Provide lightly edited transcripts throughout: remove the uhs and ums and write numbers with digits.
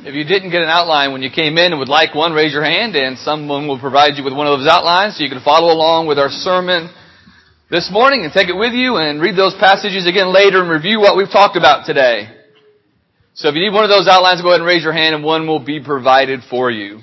If you didn't get an outline when you came in and would like one, raise your hand and someone will provide you with one of those outlines so you can follow along with our sermon this morning and take it with you and read those passages again later and review what we've talked about today. So if you need one of those outlines, go ahead and raise your hand and one will be provided for you.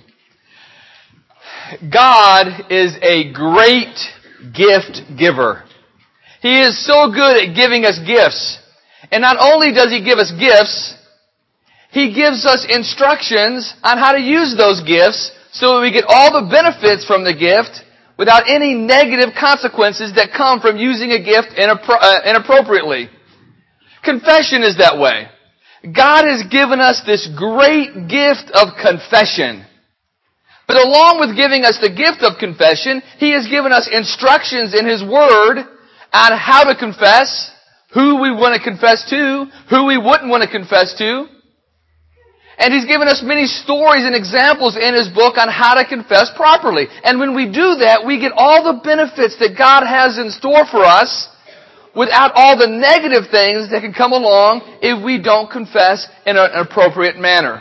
God is a great gift giver. He is so good at giving us gifts. And not only does He give us gifts, He gives us instructions on how to use those gifts so that we get all the benefits from the gift without any negative consequences that come from using a gift inappropriately. Confession is that way. God has given us this great gift of confession. But along with giving us the gift of confession, He has given us instructions in His Word on how to confess, who we want to confess to, who we wouldn't want to confess to. And He's given us many stories and examples in His book on how to confess properly. And when we do that, we get all the benefits that God has in store for us without all the negative things that can come along if we don't confess in an appropriate manner.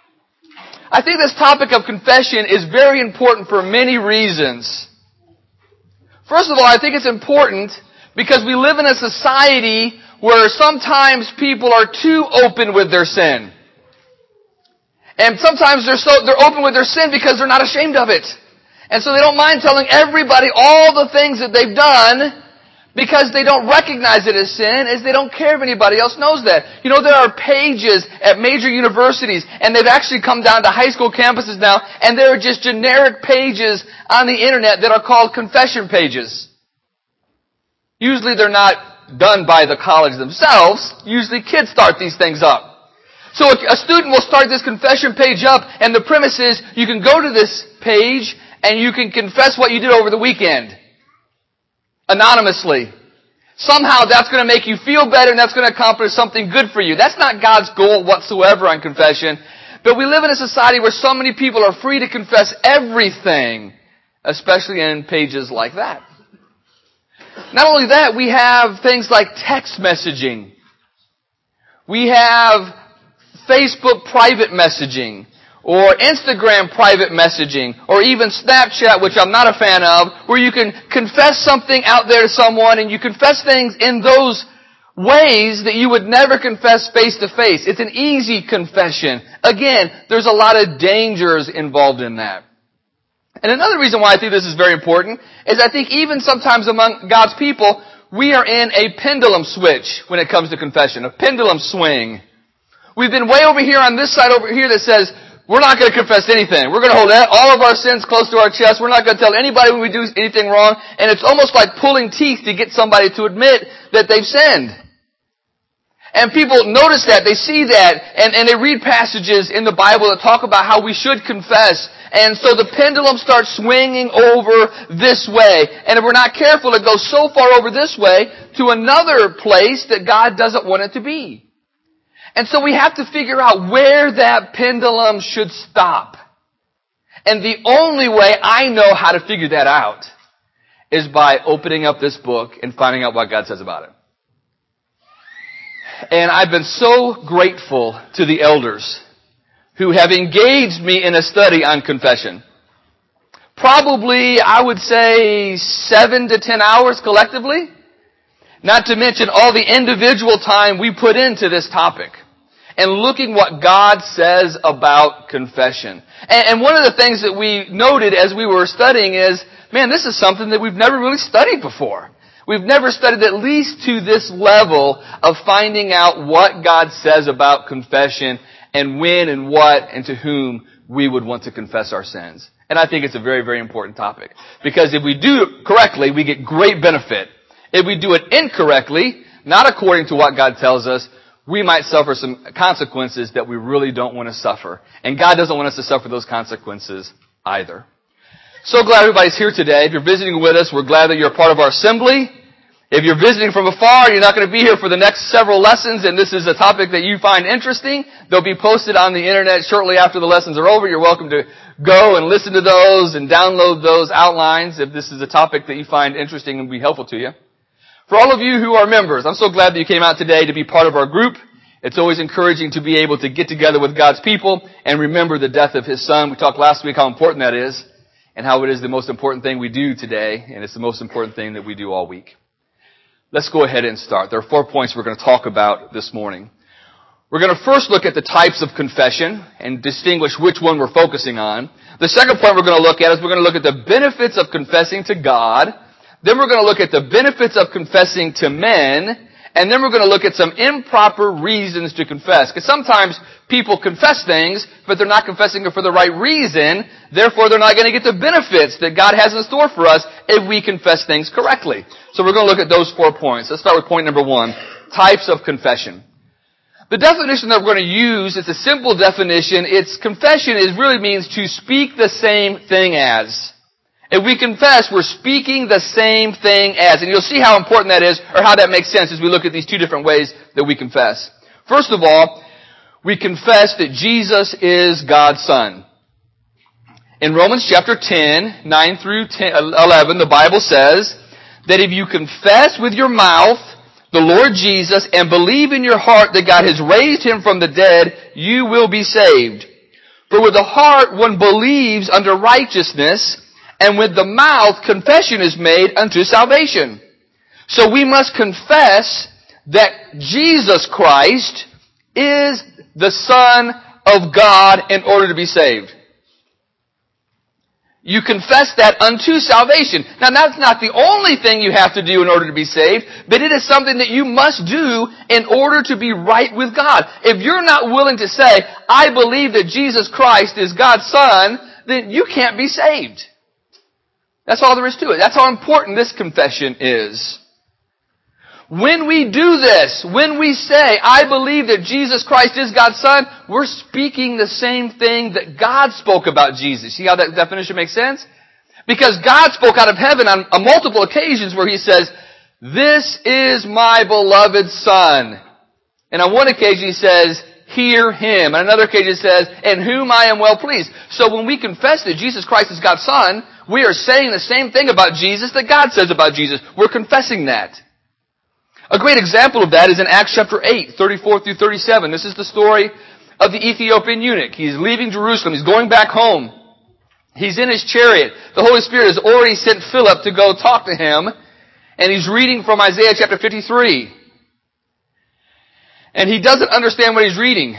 I think this topic of confession is very important for many reasons. First of all, I think it's important because we live in a society where sometimes people are too open with their sin. And sometimes they're open with their sin because they're not ashamed of it. And so they don't mind telling everybody all the things that they've done because they don't recognize it as sin, as they don't care if anybody else knows that. You know, there are pages at major universities, and they've actually come down to high school campuses now, and there are just generic pages on the internet that are called confession pages. Usually they're not done by the college themselves. Usually kids start these things up. So a student will start this confession page up, and the premise is you can go to this page and you can confess what you did over the weekend. Anonymously. Somehow that's going to make you feel better and that's going to accomplish something good for you. That's not God's goal whatsoever on confession. But we live in a society where so many people are free to confess everything, especially in pages like that. Not only that, we have things like text messaging. We have Facebook private messaging, or Instagram private messaging, or even Snapchat, which I'm not a fan of, where you can confess something out there to someone and you confess things in those ways that you would never confess face to face. It's an easy confession. Again, there's a lot of dangers involved in that. And another reason why I think this is very important is I think even sometimes among God's people, we are in a pendulum switch when it comes to confession, a pendulum swing. We've been way over here on this side over here that says, we're not going to confess anything. We're going to hold all of our sins close to our chest. We're not going to tell anybody when we do anything wrong. And it's almost like pulling teeth to get somebody to admit that they've sinned. And people notice that, they see that, and they read passages in the Bible that talk about how we should confess. And so the pendulum starts swinging over this way. And if we're not careful, it goes so far over this way to another place that God doesn't want it to be. And so we have to figure out where that pendulum should stop. And the only way I know how to figure that out is by opening up this book and finding out what God says about it. And I've been so grateful to the elders who have engaged me in a study on confession. Probably, I would say, 7 to 10 hours collectively. Not to mention all the individual time we put into this topic. And looking what God says about confession. And one of the things that we noted as we were studying is, man, this is something that we've never really studied before. We've never studied at least to this level of finding out what God says about confession and when and what and to whom we would want to confess our sins. And I think it's a very, very important topic. Because if we do it correctly, we get great benefit. If we do it incorrectly, not according to what God tells us, we might suffer some consequences that we really don't want to suffer. And God doesn't want us to suffer those consequences either. So glad everybody's here today. If you're visiting with us, we're glad that you're a part of our assembly. If you're visiting from afar, you're not going to be here for the next several lessons, and this is a topic that you find interesting. They'll be posted on the internet shortly after the lessons are over. You're welcome to go and listen to those and download those outlines if this is a topic that you find interesting and will be helpful to you. For all of you who are members, I'm so glad that you came out today to be part of our group. It's always encouraging to be able to get together with God's people and remember the death of His Son. We talked last week how important that is and how it is the most important thing we do today, and it's the most important thing that we do all week. Let's go ahead and start. There are 4 points we're going to talk about this morning. We're going to first look at the types of confession and distinguish which one we're focusing on. The second point we're going to look at is we're going to look at the benefits of confessing to God. Then we're going to look at the benefits of confessing to men. And then we're going to look at some improper reasons to confess. Because sometimes people confess things, but they're not confessing it for the right reason. Therefore, they're not going to get the benefits that God has in store for us if we confess things correctly. So we're going to look at those 4 points. Let's start with point number 1, types of confession. The definition that we're going to use is a simple definition. It's confession really means to speak the same thing as. If we confess, we're speaking the same thing as. And you'll see how important that is, or how that makes sense as we look at these 2 different ways that we confess. First of all, we confess that Jesus is God's Son. In Romans chapter 10, 9 through 11, the Bible says that if you confess with your mouth the Lord Jesus and believe in your heart that God has raised Him from the dead, you will be saved. For with the heart one believes unto righteousness, and with the mouth, confession is made unto salvation. So we must confess that Jesus Christ is the Son of God in order to be saved. You confess that unto salvation. Now that's not the only thing you have to do in order to be saved, but it is something that you must do in order to be right with God. If you're not willing to say, I believe that Jesus Christ is God's Son, then you can't be saved. That's all there is to it. That's how important this confession is. When we do this, when we say, I believe that Jesus Christ is God's Son, we're speaking the same thing that God spoke about Jesus. See how that definition makes sense? Because God spoke out of heaven on multiple occasions where He says, this is my beloved Son. And on one occasion He says, hear Him. On another occasion He says, in whom I am well pleased. So when we confess that Jesus Christ is God's Son, we are saying the same thing about Jesus that God says about Jesus. We're confessing that. A great example of that is in Acts chapter 8, 34 through 37. This is the story of the Ethiopian eunuch. He's leaving Jerusalem. He's going back home. He's in his chariot. The Holy Spirit has already sent Philip to go talk to him. And he's reading from Isaiah chapter 53. And he doesn't understand what he's reading.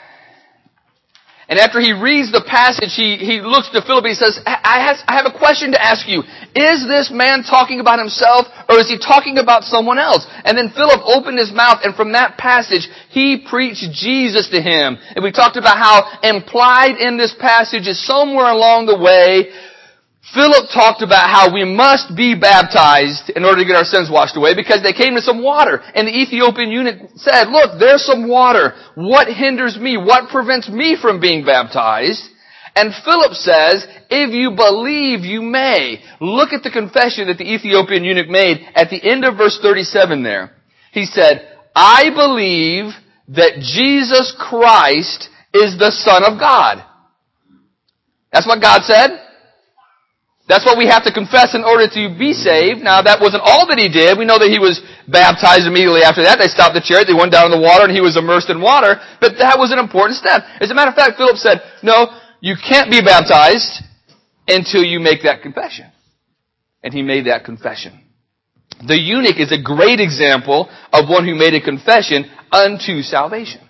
And after he reads the passage, he looks to Philip and he says, I have a question to ask you. Is this man talking about himself or is he talking about someone else? And then Philip opened his mouth and from that passage, he preached Jesus to him. And we talked about how implied in this passage is somewhere along the way, Philip talked about how we must be baptized in order to get our sins washed away because they came to some water. And the Ethiopian eunuch said, look, there's some water. What hinders me? What prevents me from being baptized? And Philip says, if you believe, you may. Look at the confession that the Ethiopian eunuch made at the end of verse 37 there. He said, I believe that Jesus Christ is the Son of God. That's what God said. That's what we have to confess in order to be saved. Now, that wasn't all that he did. We know that he was baptized immediately after that. They stopped the chariot, they went down in the water, and he was immersed in water. But that was an important step. As a matter of fact, Philip said, no, you can't be baptized until you make that confession. And he made that confession. The eunuch is a great example of one who made a confession unto salvation.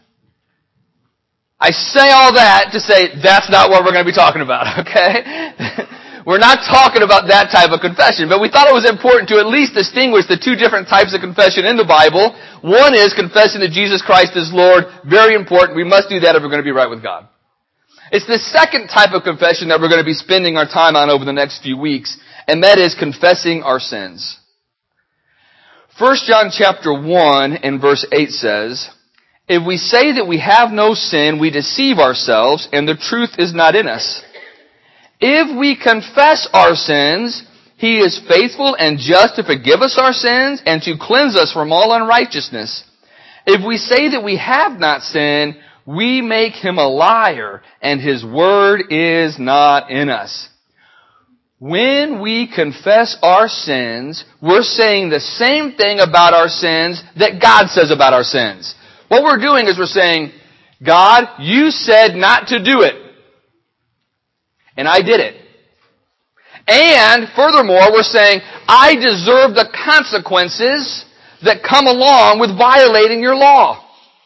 I say all that to say that's not what we're going to be talking about, okay? We're not talking about that type of confession, but we thought it was important to at least distinguish the 2 different types of confession in the Bible. One is confessing that Jesus Christ is Lord. Very important. We must do that if we're going to be right with God. It's the second type of confession that we're going to be spending our time on over the next few weeks, and that is confessing our sins. 1 John chapter 1 and verse 8 says, if we say that we have no sin, we deceive ourselves, and the truth is not in us. If we confess our sins, He is faithful and just to forgive us our sins and to cleanse us from all unrighteousness. If we say that we have not sinned, we make Him a liar, and His word is not in us. When we confess our sins, we're saying the same thing about our sins that God says about our sins. What we're doing is we're saying, God, you said not to do it. And I did it. And furthermore, we're saying, I deserve the consequences that come along with violating your law.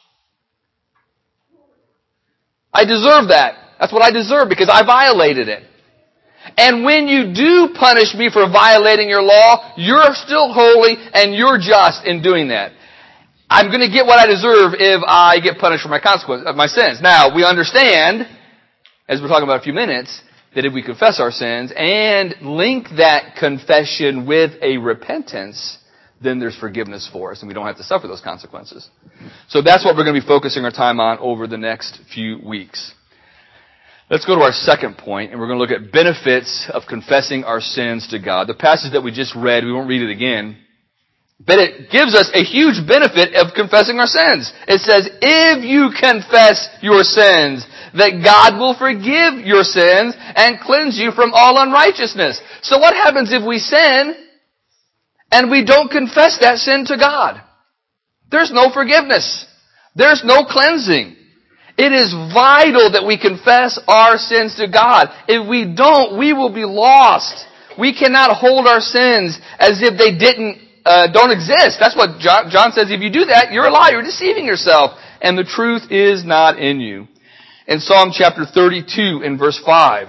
I deserve that. That's what I deserve because I violated it. And when you do punish me for violating your law, you're still holy and you're just in doing that. I'm going to get what I deserve if I get punished for my consequences, my sins. Now, we understand, as we're talking about in a few minutes, that if we confess our sins and link that confession with a repentance, then there's forgiveness for us and we don't have to suffer those consequences. So that's what we're going to be focusing our time on over the next few weeks. Let's go to our second point, and we're going to look at benefits of confessing our sins to God. The passage that we just read, we won't read it again, but it gives us a huge benefit of confessing our sins. It says, if you confess your sins, that God will forgive your sins and cleanse you from all unrighteousness. So what happens if we sin and we don't confess that sin to God? There's no forgiveness. There's no cleansing. It is vital that we confess our sins to God. If we don't, we will be lost. We cannot hold our sins as if they don't exist. That's what John says. If you do that, you're a liar. You're deceiving yourself. And the truth is not in you. In Psalm chapter 32 in verse 5,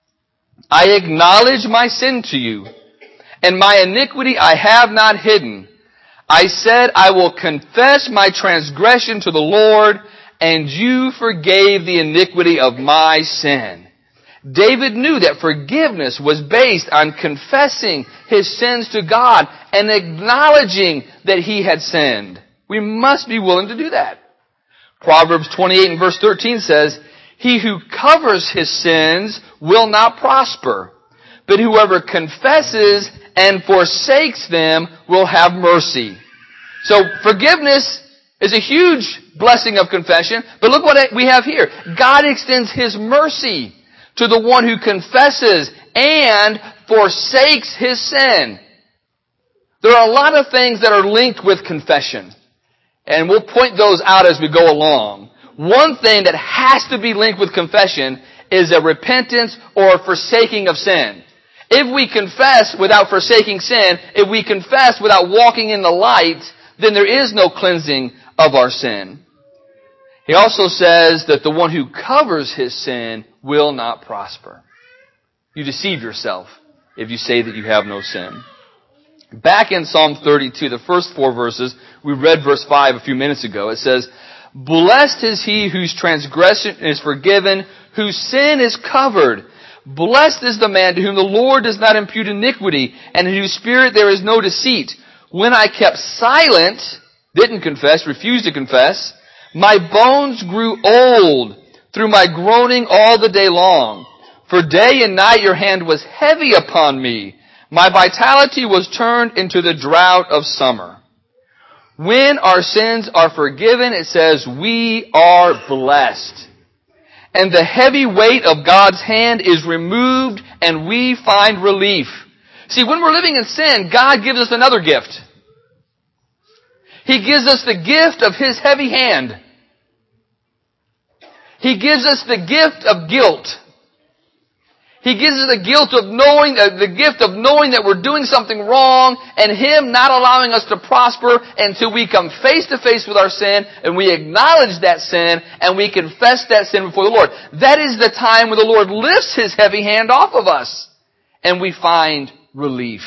I acknowledge my sin to you, and my iniquity I have not hidden. I said, I will confess my transgression to the Lord, and you forgave the iniquity of my sin. David knew that forgiveness was based on confessing his sins to God and acknowledging that he had sinned. We must be willing to do that. Proverbs 28 and verse 13 says, he who covers his sins will not prosper, but whoever confesses and forsakes them will have mercy. So forgiveness is a huge blessing of confession, but look what we have here. God extends his mercy to the one who confesses and forsakes his sin. There are a lot of things that are linked with confession, and we'll point those out as we go along. One thing that has to be linked with confession is a repentance or a forsaking of sin. If we confess without forsaking sin, if we confess without walking in the light, then there is no cleansing of our sin. He also says that the one who covers his sin will not prosper. You deceive yourself if you say that you have no sin. Back in Psalm 32, the first 4 verses, we read verse 5 a few minutes ago. It says, blessed is he whose transgression is forgiven, whose sin is covered. Blessed is the man to whom the Lord does not impute iniquity, and in whose spirit there is no deceit. When I kept silent, didn't confess, refused to confess, my bones grew old through my groaning all the day long. For day and night your hand was heavy upon me. My vitality was turned into the drought of summer. When our sins are forgiven, it says we are blessed. And the heavy weight of God's hand is removed and we find relief. See, when we're living in sin, God gives us another gift. He gives us the gift of his heavy hand. He gives us the gift of guilt. He gives us the gift of knowing that we're doing something wrong and him not allowing us to prosper until we come face to face with our sin and we acknowledge that sin and we confess that sin before the Lord. That is the time when the Lord lifts his heavy hand off of us and we find relief.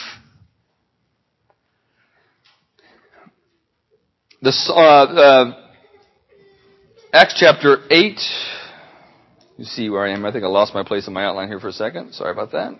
Acts chapter 8. You see where I am. I think I lost my place in my outline here for a second. Sorry about that.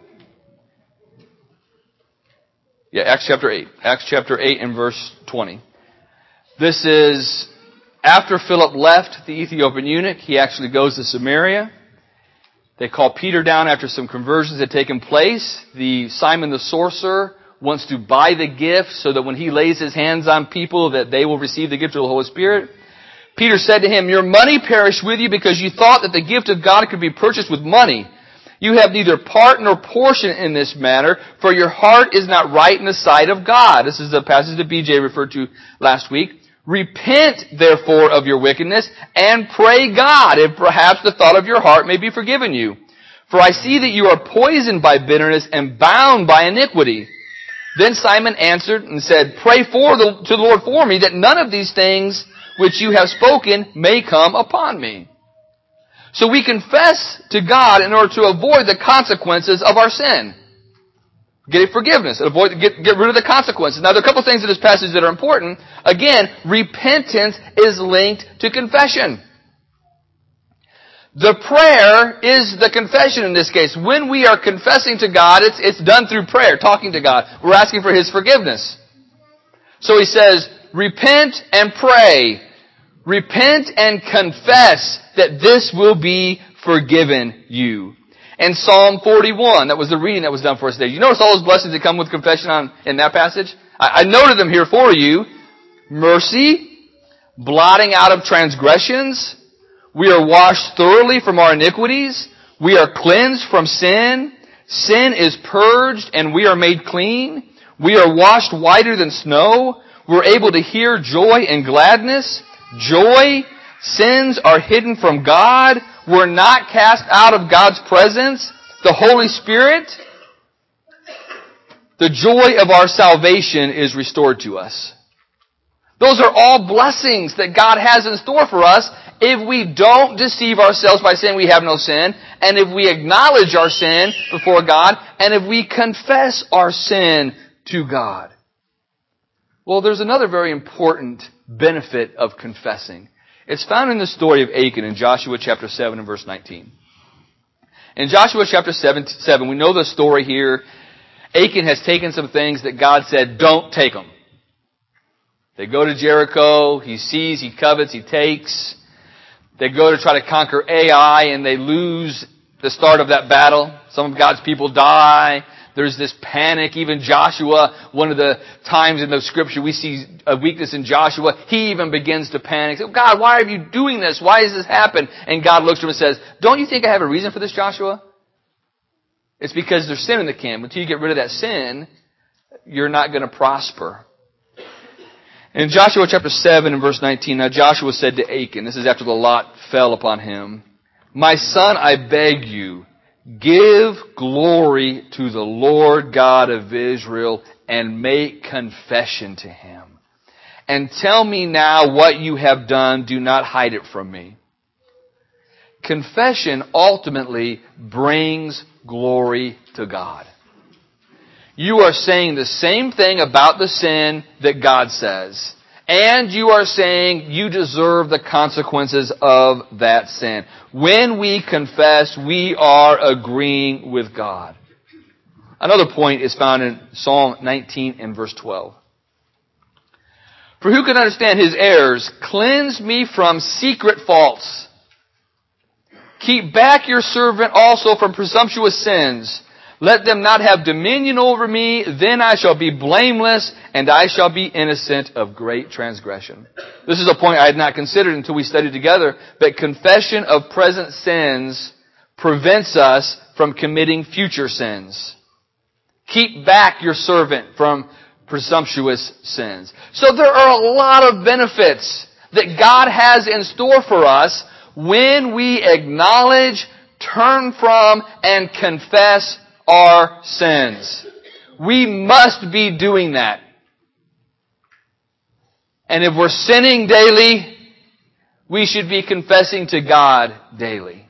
Yeah, Acts chapter 8. Acts chapter 8 and verse 20. This is after Philip left the Ethiopian eunuch. He actually goes to Samaria. They call Peter down after some conversions had taken place. Simon the sorcerer wants to buy the gift so that when he lays his hands on people that they will receive the gift of the Holy Spirit. Peter said to him, your money perished with you because you thought that the gift of God could be purchased with money. You have neither part nor portion in this matter, for your heart is not right in the sight of God. This is the passage that BJ referred to last week. Repent, therefore, of your wickedness, and pray God, if perhaps the thought of your heart may be forgiven you. For I see that you are poisoned by bitterness and bound by iniquity. Then Simon answered and said, Pray to the Lord for me, that none of these things which you have spoken may come upon me. So we confess to God in order to avoid the consequences of our sin. Get forgiveness. Get rid of the consequences. Now, there are a couple things in this passage that are important. Again, repentance is linked to confession. The prayer is the confession in this case. When we are confessing to God, it's done through prayer, talking to God. We're asking for His forgiveness. So he says, repent and pray. Repent and confess that this will be forgiven you. And Psalm 41, that was the reading that was done for us today. You notice all those blessings that come with confession in that passage? I noted them here for you. Mercy, blotting out of transgressions. We are washed thoroughly from our iniquities. We are cleansed from sin. Sin is purged and we are made clean. We are washed whiter than snow. We're able to hear joy and gladness. Joy. Sins are hidden from God. We're not cast out of God's presence. The Holy Spirit, the joy of our salvation is restored to us. Those are all blessings that God has in store for us if we don't deceive ourselves by saying we have no sin, and if we acknowledge our sin before God, and if we confess our sin to God. Well, there's another very important benefit of confessing. It's found in the story of Achan in Joshua chapter 7 and verse 19. In Joshua chapter 7, we know the story here. Achan has taken some things that God said, don't take them. They go to Jericho, he sees, he covets, he takes. They go to try to conquer Ai, and they lose the start of that battle. Some of God's people die. There's this panic. Even Joshua, one of the times in the scripture we see a weakness in Joshua, he even begins to panic. God, why are you doing this? Why does this happen? And God looks to him and says, don't you think I have a reason for this, Joshua? It's because there's sin in the camp. Until you get rid of that sin, you're not going to prosper. In Joshua chapter 7 and verse 19, now Joshua said to Achan, this is after the lot fell upon him, my son, I beg you, give glory to the Lord God of Israel and make confession to Him. And tell me now what you have done. Do not hide it from me. Confession ultimately brings glory to God. You are saying the same thing about the sin that God says. And you are saying you deserve the consequences of that sin. When we confess, we are agreeing with God. Another point is found in Psalm 19 and verse 12. For who can understand his errors? Cleanse me from secret faults. Keep back your servant also from presumptuous sins. Let them not have dominion over me, then I shall be blameless, and I shall be innocent of great transgression. This is a point I had not considered until we studied together, that confession of present sins prevents us from committing future sins. Keep back your servant from presumptuous sins. So there are a lot of benefits that God has in store for us when we acknowledge, turn from, and confess our sins. We must be doing that. And if we're sinning daily, we should be confessing to God daily.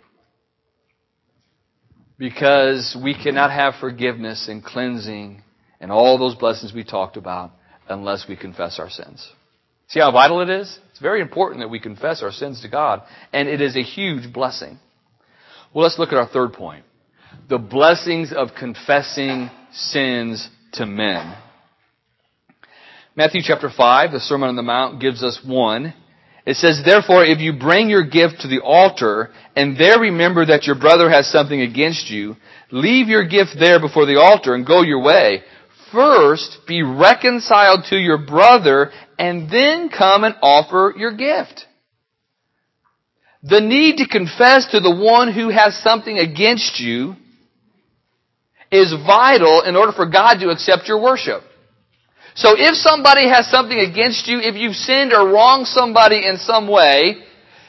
Because we cannot have forgiveness and cleansing and all those blessings we talked about unless we confess our sins. See how vital it is? It's very important that we confess our sins to God. And it is a huge blessing. Well, let's look at our third point. The blessings of confessing sins to men. Matthew chapter 5, the Sermon on the Mount, gives us one. It says, therefore, if you bring your gift to the altar, and there remember that your brother has something against you, leave your gift there before the altar and go your way. First, be reconciled to your brother, and then come and offer your gift. The need to confess to the one who has something against you is vital in order for God to accept your worship. So if somebody has something against you, if you've sinned or wronged somebody in some way,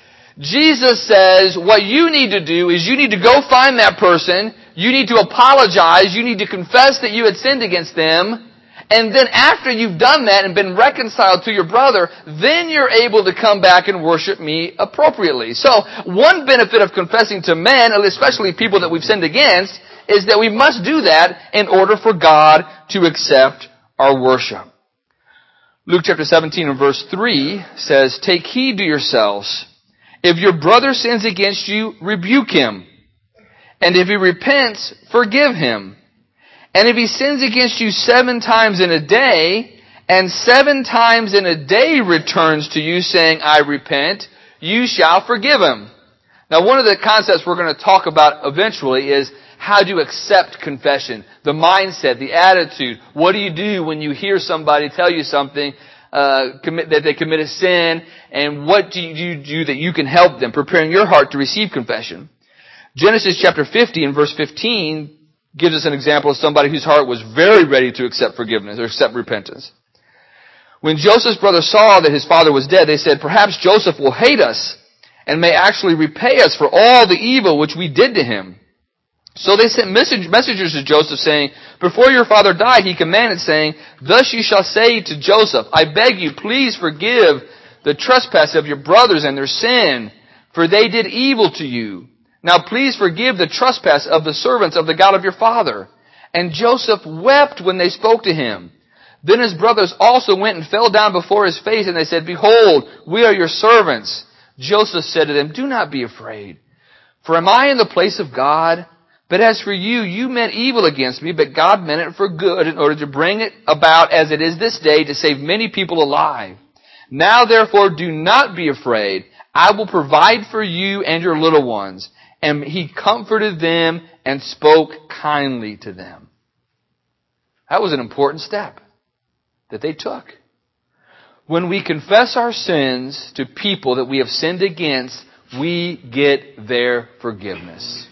Jesus says what you need to do is you need to go find that person, you need to apologize, you need to confess that you had sinned against them, and then after you've done that and been reconciled to your brother, then you're able to come back and worship me appropriately. So one benefit of confessing to men, especially people that we've sinned against, is that we must do that in order for God to accept our worship. Luke chapter 17 and verse 3 says, "Take heed to yourselves. If your brother sins against you, rebuke him. And if he repents, forgive him. And if he sins against you 7 times in a day, and 7 times in a day returns to you saying, I repent, you shall forgive him." Now, one of the concepts we're going to talk about eventually is how to accept confession. The mindset, the attitude. What do you do when you hear somebody tell you something, that they commit a sin, and what do you do that you can help them, preparing your heart to receive confession? Genesis chapter 50 and verse 15 gives us an example of somebody whose heart was very ready to accept forgiveness or accept repentance. When Joseph's brothers saw that his father was dead, they said, "Perhaps Joseph will hate us and may actually repay us for all the evil which we did to him." So they sent messengers to Joseph saying, "Before your father died, he commanded, saying, 'Thus you shall say to Joseph, I beg you, please forgive the trespass of your brothers and their sin, for they did evil to you. Now please forgive the trespass of the servants of the God of your father.' And Joseph wept when they spoke to him. Then his brothers also went and fell down before his face, and they said, 'Behold, we are your servants.' Joseph said to them, 'Do not be afraid, for am I in the place of God? But as for you, you meant evil against me, but God meant it for good in order to bring it about as it is this day to save many people alive. Now therefore do not be afraid. I will provide for you and your little ones.' And he comforted them and spoke kindly to them." That was an important step that they took. When we confess our sins to people that we have sinned against, we get their forgiveness.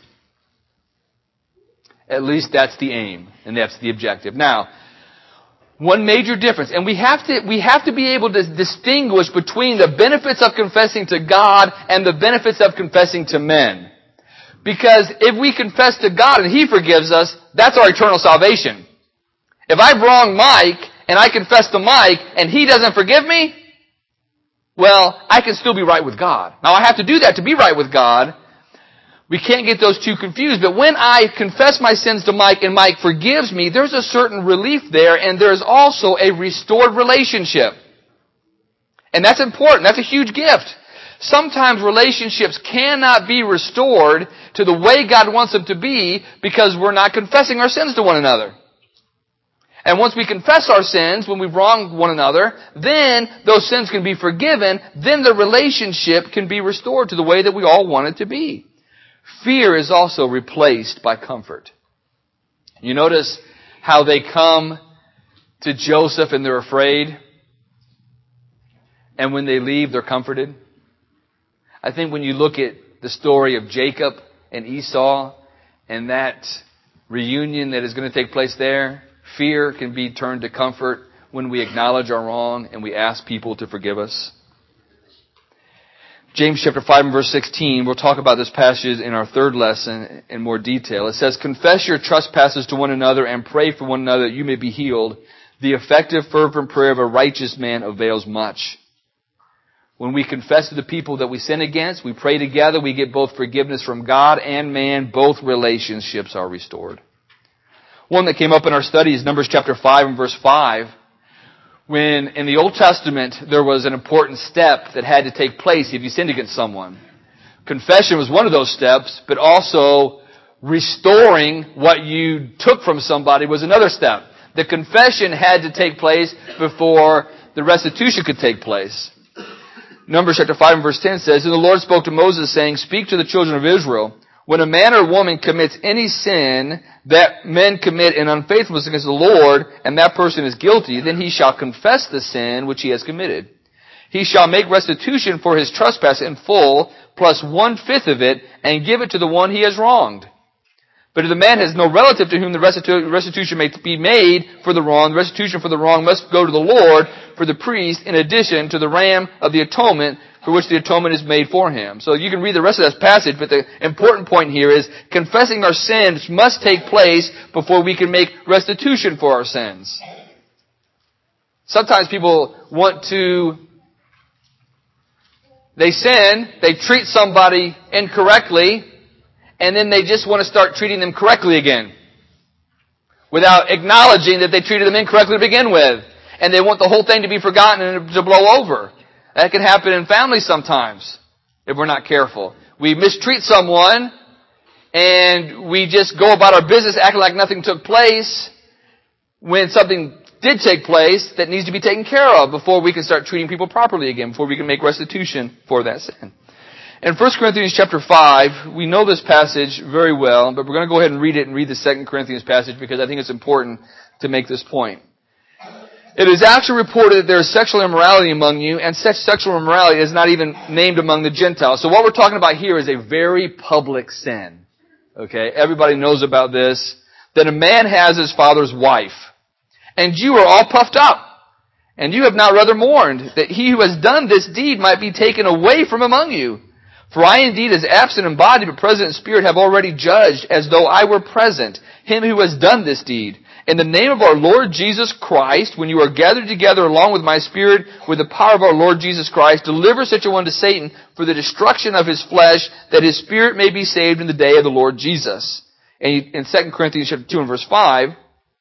At least that's the aim, and that's the objective. Now, one major difference, and we have to be able to distinguish between the benefits of confessing to God and the benefits of confessing to men. Because if we confess to God and He forgives us, that's our eternal salvation. If I've wronged Mike and I confess to Mike and he doesn't forgive me, well, I can still be right with God. Now, I have to do that to be right with God. We can't get those two confused. But when I confess my sins to Mike and Mike forgives me, there's a certain relief there, and there's also a restored relationship. And that's important. That's a huge gift. Sometimes relationships cannot be restored to the way God wants them to be because we're not confessing our sins to one another. And once we confess our sins, when we've wronged one another, then those sins can be forgiven. Then the relationship can be restored to the way that we all want it to be. Fear is also replaced by comfort. You notice how they come to Joseph and they're afraid, and when they leave, they're comforted. I think when you look at the story of Jacob and Esau and that reunion that is going to take place there, fear can be turned to comfort when we acknowledge our wrong and we ask people to forgive us. James chapter 5 and verse 16, we'll talk about this passage in our third lesson in more detail. It says, "Confess your trespasses to one another and pray for one another that you may be healed. The effective fervent prayer of a righteous man avails much." When we confess to the people that we sin against, we pray together, we get both forgiveness from God and man. Both relationships are restored. One that came up in our study is Numbers chapter 5 and verse 5. When in the Old Testament there was an important step that had to take place if you sinned against someone. Confession was one of those steps, but also restoring what you took from somebody was another step. The confession had to take place before the restitution could take place. Numbers chapter 5 and verse 10 says, "And the Lord spoke to Moses, saying, Speak to the children of Israel, when a man or woman commits any sin that men commit in unfaithfulness against the Lord, and that person is guilty, then he shall confess the sin which he has committed. He shall make restitution for his trespass in full, plus 1/5 of it, and give it to the one he has wronged. But if the man has no relative to whom the restitution may be made for the wrong, the restitution for the wrong must go to the Lord for the priest in addition to the ram of the atonement for which the atonement is made for him. So you can read the rest of this passage, but the important point here is confessing our sins must take place before we can make restitution for our sins. Sometimes people they sin, they treat somebody incorrectly, and then they just want to start treating them correctly again, without acknowledging that they treated them incorrectly to begin with. And they want the whole thing to be forgotten and to blow over. That can happen in families sometimes, if we're not careful. We mistreat someone, and we just go about our business acting like nothing took place, when something did take place that needs to be taken care of before we can start treating people properly again, before we can make restitution for that sin. In 1 Corinthians chapter 5, we know this passage very well, but we're going to go ahead and read it and read the 2 Corinthians passage because I think it's important to make this point. It is actually reported that there is sexual immorality among you, and such sexual immorality is not even named among the Gentiles. So what we're talking about here is a very public sin. Okay, everybody knows about this. That a man has his father's wife, and you are all puffed up. And you have not rather mourned that he who has done this deed might be taken away from among you. For I indeed, as absent in body but present in spirit, have already judged, as though I were present, him who has done this deed. In the name of our Lord Jesus Christ, when you are gathered together along with my spirit, with the power of our Lord Jesus Christ, deliver such a one to Satan for the destruction of his flesh, that his spirit may be saved in the day of the Lord Jesus. And in 2 Corinthians chapter 2 and verse 5,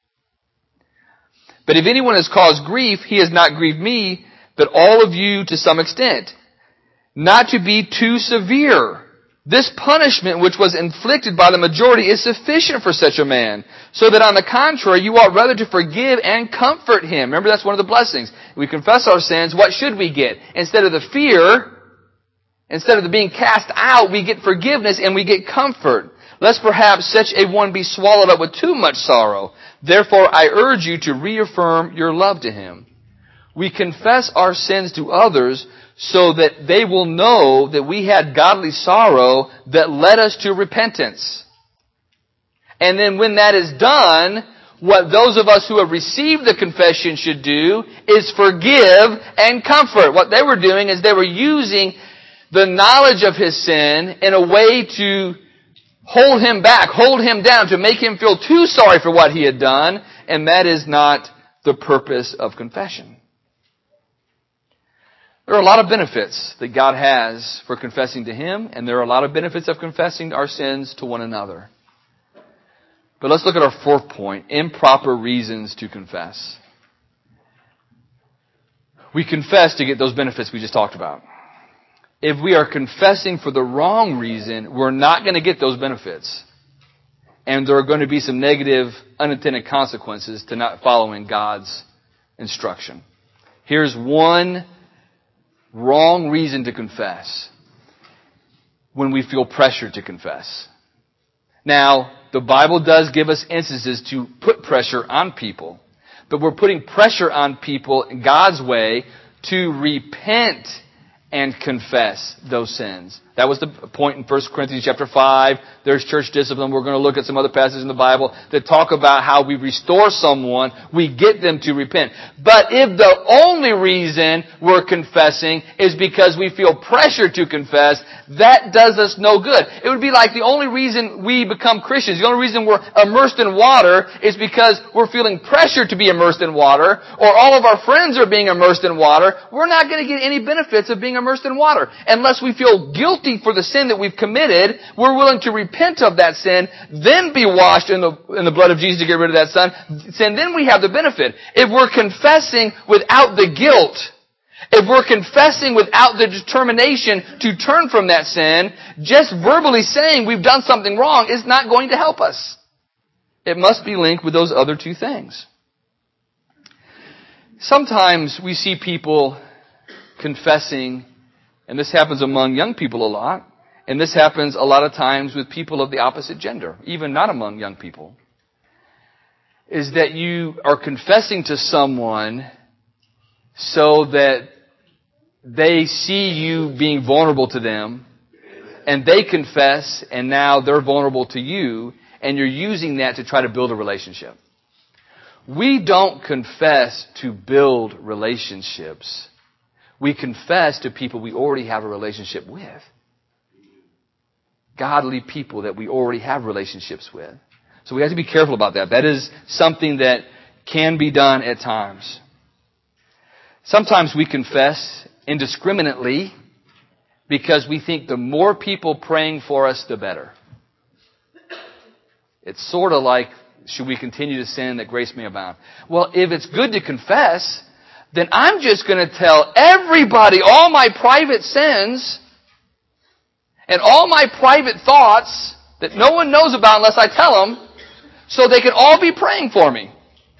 but if anyone has caused grief, he has not grieved me, but all of you to some extent. Not to be too severe. This punishment which was inflicted by the majority is sufficient for such a man, so that on the contrary, you ought rather to forgive and comfort him. Remember, that's one of the blessings. We confess our sins, what should we get? Instead of the fear, instead of the being cast out, we get forgiveness and we get comfort. Lest perhaps such a one be swallowed up with too much sorrow. Therefore, I urge you to reaffirm your love to him. We confess our sins to others so that they will know that we had godly sorrow that led us to repentance. And then when that is done, what those of us who have received the confession should do is forgive and comfort. What they were doing is they were using the knowledge of his sin in a way to hold him back, hold him down, to make him feel too sorry for what he had done, and that is not the purpose of confession. There are a lot of benefits that God has for confessing to him, and there are a lot of benefits of confessing our sins to one another. But let's look at our fourth point, improper reasons to confess. We confess to get those benefits we just talked about. If we are confessing for the wrong reason, we're not going to get those benefits. And there are going to be some negative, unintended consequences to not following God's instruction. Here's one wrong reason to confess. When we feel pressure to confess. Now, the Bible does give us instances to put pressure on people. But we're putting pressure on people in God's way to repent and confess those sins. That was the point in 1 Corinthians chapter 5. There's church discipline. We're going to look at some other passages in the Bible that talk about how we restore someone. We get them to repent. But if the only reason we're confessing is because we feel pressure to confess, that does us no good. It would be like the only reason we become Christians, the only reason we're immersed in water is because we're feeling pressure to be immersed in water, or all of our friends are being immersed in water. We're not going to get any benefits of being immersed in water. Unless we feel guilty for the sin that we've committed, we're willing to repent of that sin, then be washed in the blood of Jesus to get rid of that sin, then we have the benefit. If we're confessing without the guilt, if we're confessing without the determination to turn from that sin, just verbally saying we've done something wrong is not going to help us. It must be linked with those other two things. Sometimes we see people confessing, and this happens among young people a lot, and this happens a lot of times with people of the opposite gender, even not among young people, is that you are confessing to someone so that they see you being vulnerable to them, and they confess, and now they're vulnerable to you, and you're using that to try to build a relationship. We don't confess to build relationships. We confess to people we already have a relationship with. Godly people that we already have relationships with. So we have to be careful about that. That is something that can be done at times. Sometimes we confess indiscriminately because we think the more people praying for us, the better. It's sort of like, should we continue to sin that grace may abound? Well, if it's good to confess, then I'm just going to tell everybody all my private sins and all my private thoughts that no one knows about unless I tell them, so they can all be praying for me.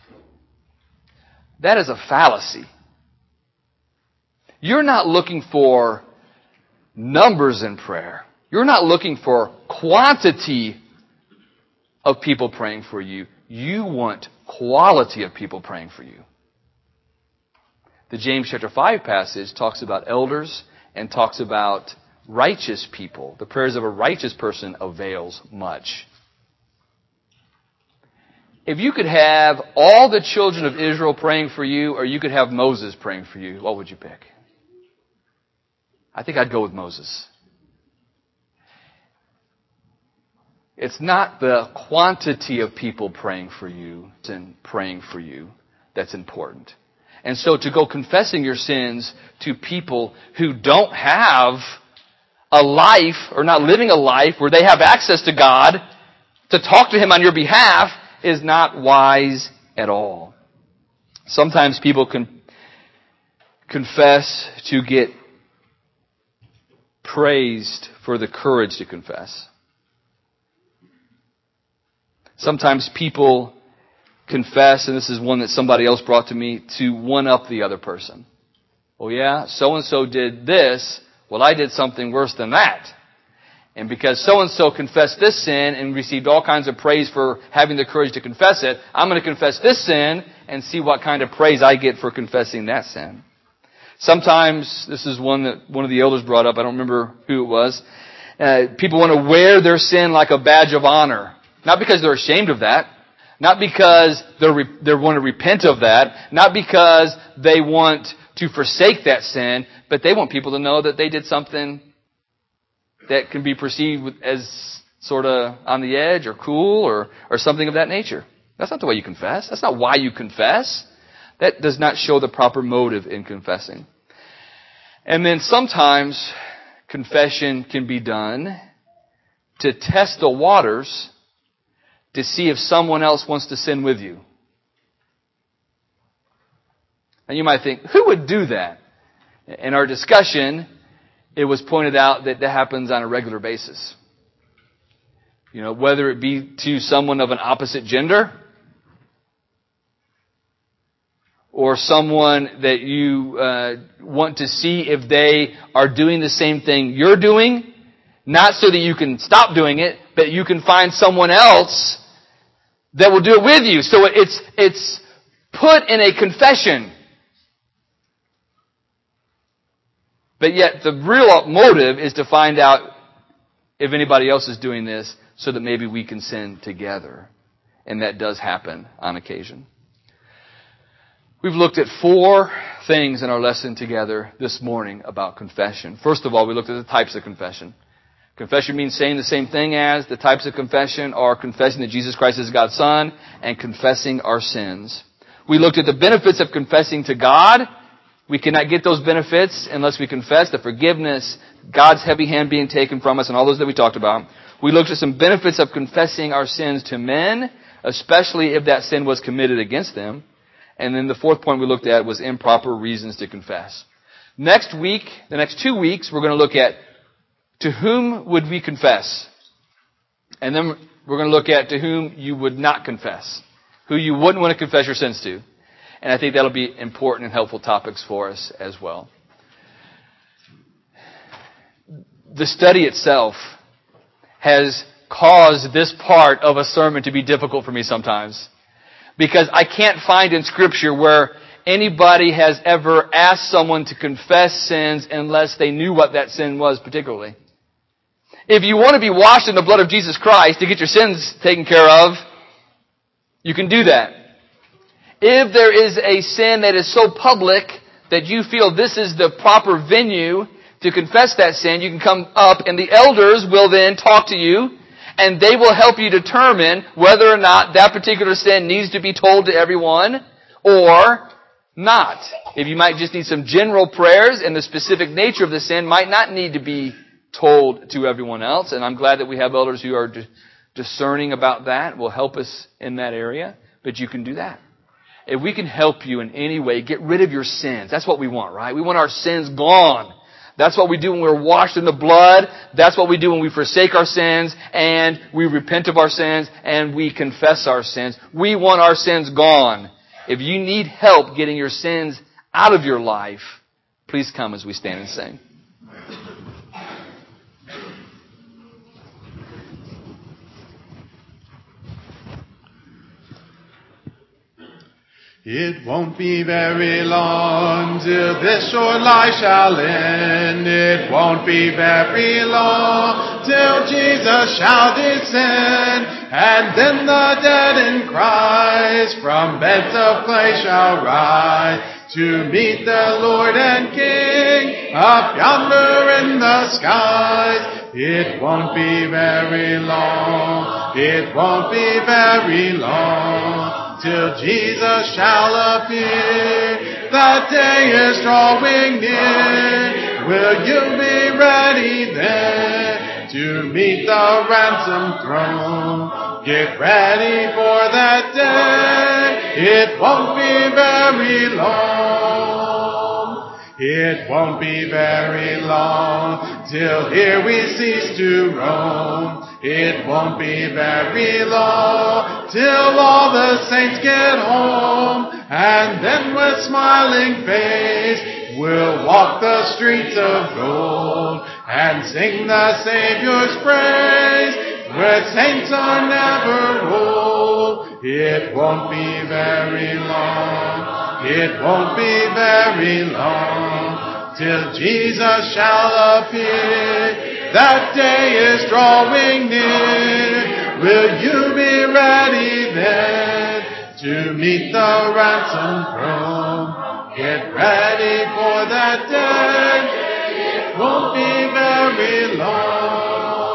That is a fallacy. You're not looking for numbers in prayer. You're not looking for quantity of people praying for you. You want quality of people praying for you. The James chapter 5 passage talks about elders and talks about righteous people. The prayers of a righteous person avails much. If you could have all the children of Israel praying for you, or you could have Moses praying for you, what would you pick? I think I'd go with Moses. It's not the quantity of people praying for you that's important. And so to go confessing your sins to people who don't have a life or not living a life where they have access to God to talk to Him on your behalf is not wise at all. Sometimes people can confess to get praised for the courage to confess. Sometimes people confess, and this is one that somebody else brought to me, to one-up the other person. Oh yeah, so-and-so did this, well I did something worse than that. And because so-and-so confessed this sin and received all kinds of praise for having the courage to confess it, I'm going to confess this sin and see what kind of praise I get for confessing that sin. Sometimes, this is one that one of the elders brought up, I don't remember who it was, people want to wear their sin like a badge of honor. Not because they're ashamed of that. Not because they want to repent of that. Not because they want to forsake that sin. But they want people to know that they did something that can be perceived as sort of on the edge or cool or something of that nature. That's not the way you confess. That's not why you confess. That does not show the proper motive in confessing. And then sometimes confession can be done to test the waters to see if someone else wants to sin with you. And you might think, who would do that? In our discussion, it was pointed out that that happens on a regular basis. You know, whether it be to someone of an opposite gender, or someone that you want to see if they are doing the same thing you're doing, not so that you can stop doing it, but you can find someone else that will do it with you. So it's put in a confession. But yet the real motive is to find out if anybody else is doing this so that maybe we can sin together. And that does happen on occasion. We've looked at 4 things in our lesson together this morning about confession. First of all, we looked at the types of confession. Confession means saying the same thing as. The types of confession are confessing that Jesus Christ is God's Son and confessing our sins. We looked at the benefits of confessing to God. We cannot get those benefits unless we confess the forgiveness, God's heavy hand being taken from us, and all those that we talked about. We looked at some benefits of confessing our sins to men, especially if that sin was committed against them. And then the 4th point we looked at was improper reasons to confess. Next week, the next 2 weeks, we're going to look at to whom would we confess? And then we're going to look at to whom you would not confess. Who you wouldn't want to confess your sins to. And I think that'll be important and helpful topics for us as well. The study itself has caused this part of a sermon to be difficult for me sometimes. Because I can't find in Scripture where anybody has ever asked someone to confess sins unless they knew what that sin was particularly. If you want to be washed in the blood of Jesus Christ to get your sins taken care of, you can do that. If there is a sin that is so public that you feel this is the proper venue to confess that sin, you can come up and the elders will then talk to you and they will help you determine whether or not that particular sin needs to be told to everyone or not. If you might just need some general prayers and the specific nature of the sin might not need to be told to everyone else. And I'm glad that we have elders who are discerning about that, will help us in that area. But you can do that. If we can help you in any way, get rid of your sins. That's what we want, right? We want our sins gone. That's what we do when we're washed in the blood. That's what we do when we forsake our sins and we repent of our sins and we confess our sins. We want our sins gone. If you need help getting your sins out of your life, please come as we stand and sing. It won't be very long till this short life shall end. It won't be very long till Jesus shall descend. And then the dead in Christ from beds of clay shall rise to meet the Lord and King up yonder in the skies. It won't be very long. It won't be very long till Jesus shall appear. That day is drawing near. Will you be ready then to meet the ransom throne? Get ready for that day. It won't be very long. It won't be very long till here we cease to roam. It won't be very long till all the saints get home. And then with smiling face we'll walk the streets of gold and sing the Savior's praise where saints are never old. It won't be very long. It won't be very long till Jesus shall appear. That day is drawing near. Will you be ready then to meet the ransom throne? Get ready for that day. It won't be very long.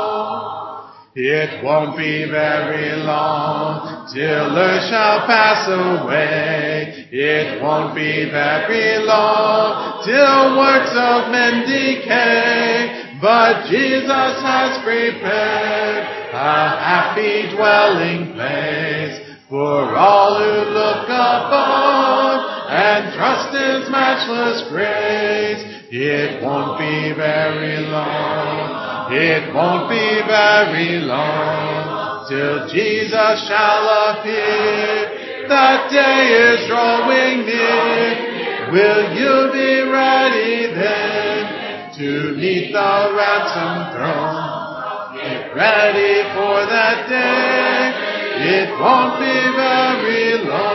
It won't be very long till earth shall pass away. It won't be very long till works of men decay. But Jesus has prepared a happy dwelling place for all who look upon and trust His matchless grace. It won't be very long. It won't be very long till Jesus shall appear. That day is drawing near. Will you be ready then to meet the ransom throne? Get ready for that day. It won't be very long.